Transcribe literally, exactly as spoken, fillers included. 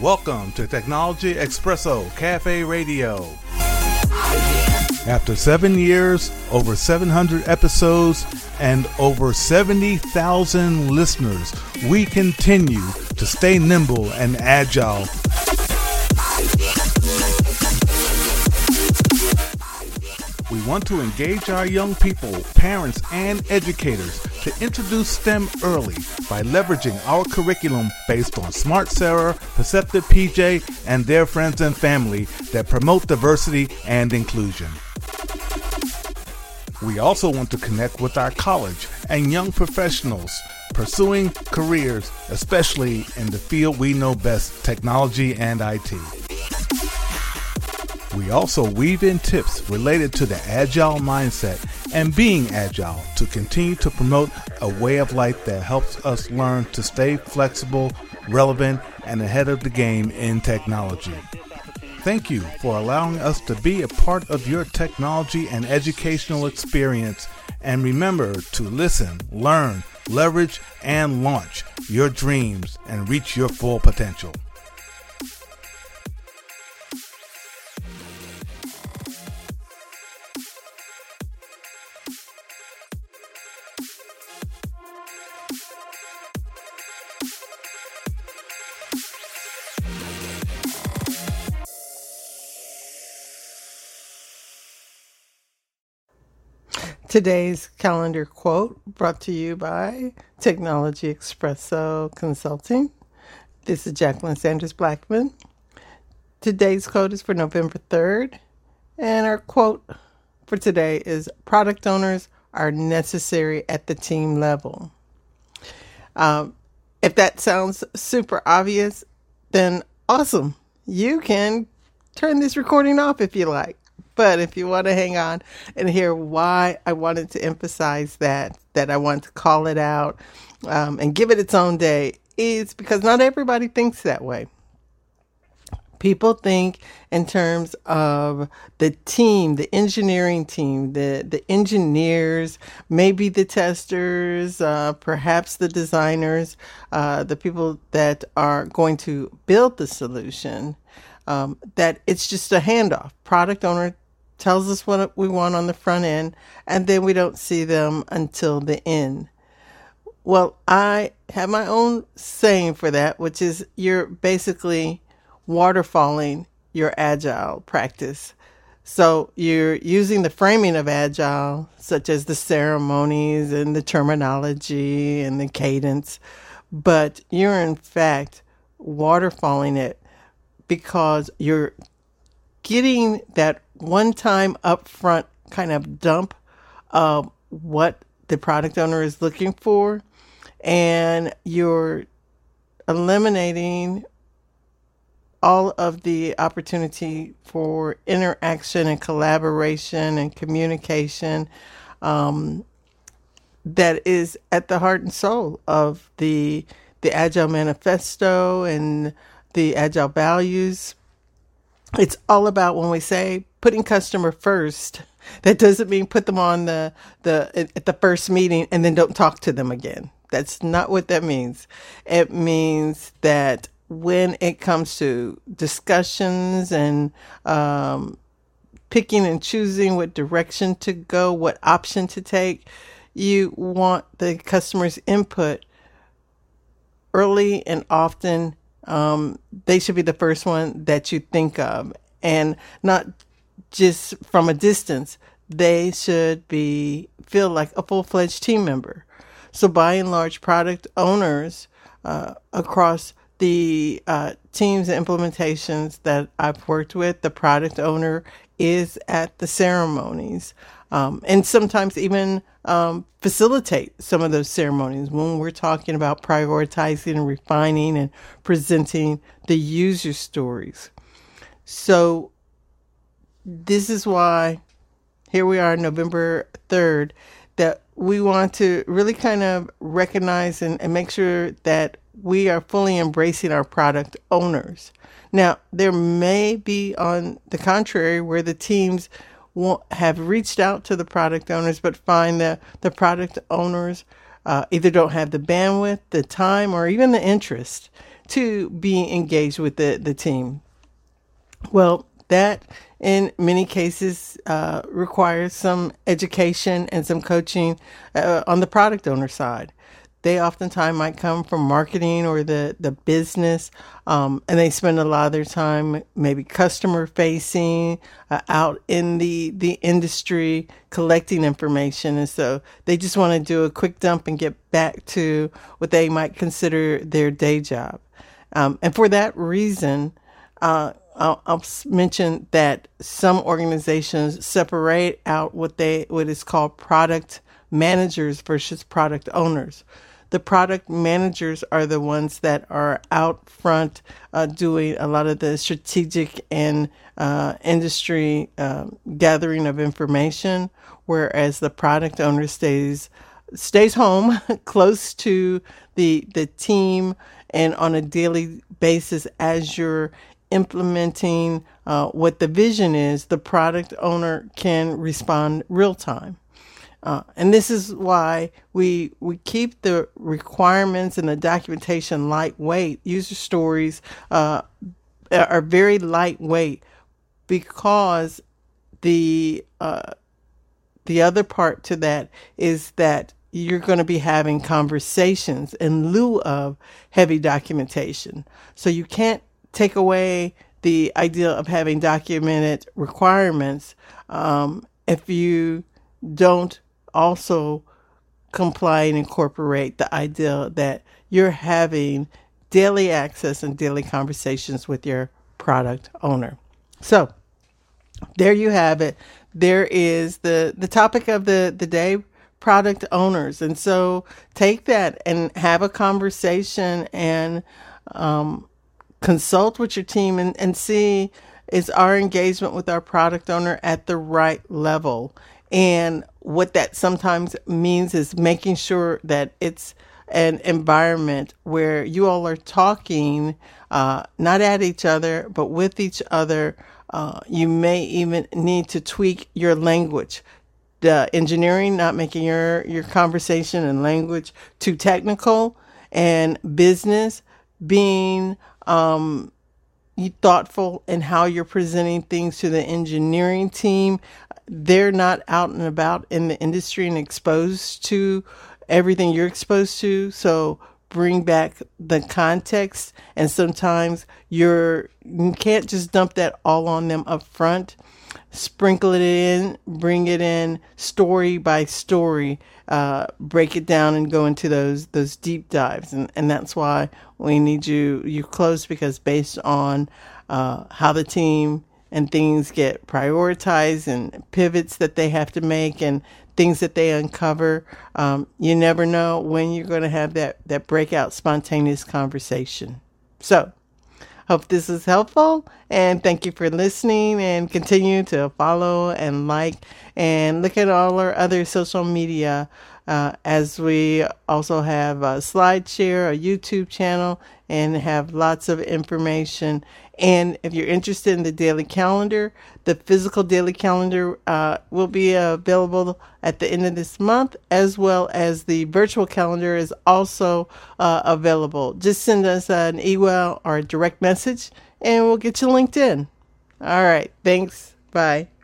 Welcome to Technology Expresso Cafe Radio. After seven years, over seven hundred episodes, and over seventy thousand listeners, we continue to stay nimble and agile. We want to engage our young people, parents, and educators to introduce STEM early by leveraging our curriculum based on Smart Sarah, Perceptive P J, and their friends and family that promote diversity and inclusion. We also want to connect with our college and young professionals pursuing careers, especially in the field we know best, technology and I T. We also weave in tips related to the agile mindset and being agile to continue to promote a way of life that helps us learn to stay flexible, relevant, and ahead of the game in technology. Thank you for allowing us to be a part of your technology and educational experience. And remember to listen, learn, leverage, and launch your dreams and reach your full potential. Today's calendar quote brought to you by Technology Expresso Consulting. This is Jacqueline Sanders Blackman. Today's quote is for November third, and our quote for today is, product owners are necessary at the team level. Um, if that sounds super obvious, then awesome. You can turn this recording off if you like. But if you want to hang on and hear why I wanted to emphasize that, that I want to call it out um, and give it its own day, is because not everybody thinks that way. People think in terms of the team, the engineering team, the, the engineers, maybe the testers, uh, perhaps the designers, uh, the people that are going to build the solution, um, that it's just a handoff. Product owner tells us what we want on the front end, and then we don't see them until the end. Well, I have my own saying for that, which is you're basically waterfalling your agile practice. So you're using the framing of agile, such as the ceremonies and the terminology and the cadence, but you're in fact waterfalling it because you're getting that one-time upfront kind of dump of what the product owner is looking for, and you're eliminating all of the opportunity for interaction and collaboration and communication um, that is at the heart and soul of the the Agile Manifesto and the Agile values. It's all about, when we say putting customer first, that doesn't mean put them on the, the at the first meeting and then don't talk to them again. That's not what that means. It means that when it comes to discussions and um, picking and choosing what direction to go, what option to take, you want the customer's input early and often. Um, they should be the first one that you think of, and not just from a distance. They should be feel like a full-fledged team member. So by and large, product owners uh, across the uh, teams and implementations that I've worked with, the product owner is at the ceremonies, um, and sometimes even um, facilitate some of those ceremonies when we're talking about prioritizing and refining and presenting the user stories. So this is why here we are, November third, that we want to really kind of recognize and, and make sure that we are fully embracing our product owners. Now, there may be, on the contrary, where the teams won't have reached out to the product owners, but find that the product owners uh, either don't have the bandwidth, the time, or even the interest to be engaged with the, the team. Well, that in many cases uh, requires some education and some coaching uh, on the product owner side. They oftentimes might come from marketing or the, the business, um, and they spend a lot of their time maybe customer facing, uh, out in the, the industry, collecting information. And so they just want to do a quick dump and get back to what they might consider their day job. Um, and for that reason, uh, I'll, I'll mention that some organizations separate out what they what is called product managers versus product owners. The product managers are the ones that are out front uh, doing a lot of the strategic and uh, industry uh, gathering of information, whereas the product owner stays stays home close to the the team and on a daily basis as you're implementing uh, what the vision is. The product owner can respond real time. Uh, and this is why we we keep the requirements and the documentation lightweight. User stories uh, are very lightweight because the uh, the other part to that is that you're going to be having conversations in lieu of heavy documentation. So you can't take away the idea of having documented requirements um, if you don't also comply and incorporate the idea that you're having daily access and daily conversations with your product owner. So there you have it. There is the, the topic of the, the day, product owners. And so take that and have a conversation and um, consult with your team and, and see, is our engagement with our product owner at the right level? And what that sometimes means is making sure that it's an environment where you all are talking, uh, not at each other, but with each other. Uh, you may even need to tweak your language. The engineering, not making your, your conversation and language too technical, and business being um, thoughtful in how you're presenting things to the engineering team. They're not out and about in the industry and exposed to everything you're exposed to. So bring back the context. And sometimes you're, you can't just dump that all on them up front. Sprinkle it in, bring it in story by story, uh, break it down and go into those those deep dives. And, and that's why we need you, you close, because based on uh, how the team and things get prioritized and pivots that they have to make and things that they uncover, um, you never know when you're going to have that, that breakout spontaneous conversation. So hope this is helpful, and thank you for listening, and continue to follow and like and look at all our other social media uh, as we also have a SlideShare, a YouTube channel, and have lots of information. And if you're interested in the daily calendar, the physical daily calendar uh, will be available at the end of this month, as well as the virtual calendar is also uh, available. Just send us an email or a direct message, and we'll get you linked in. All right. Thanks. Bye.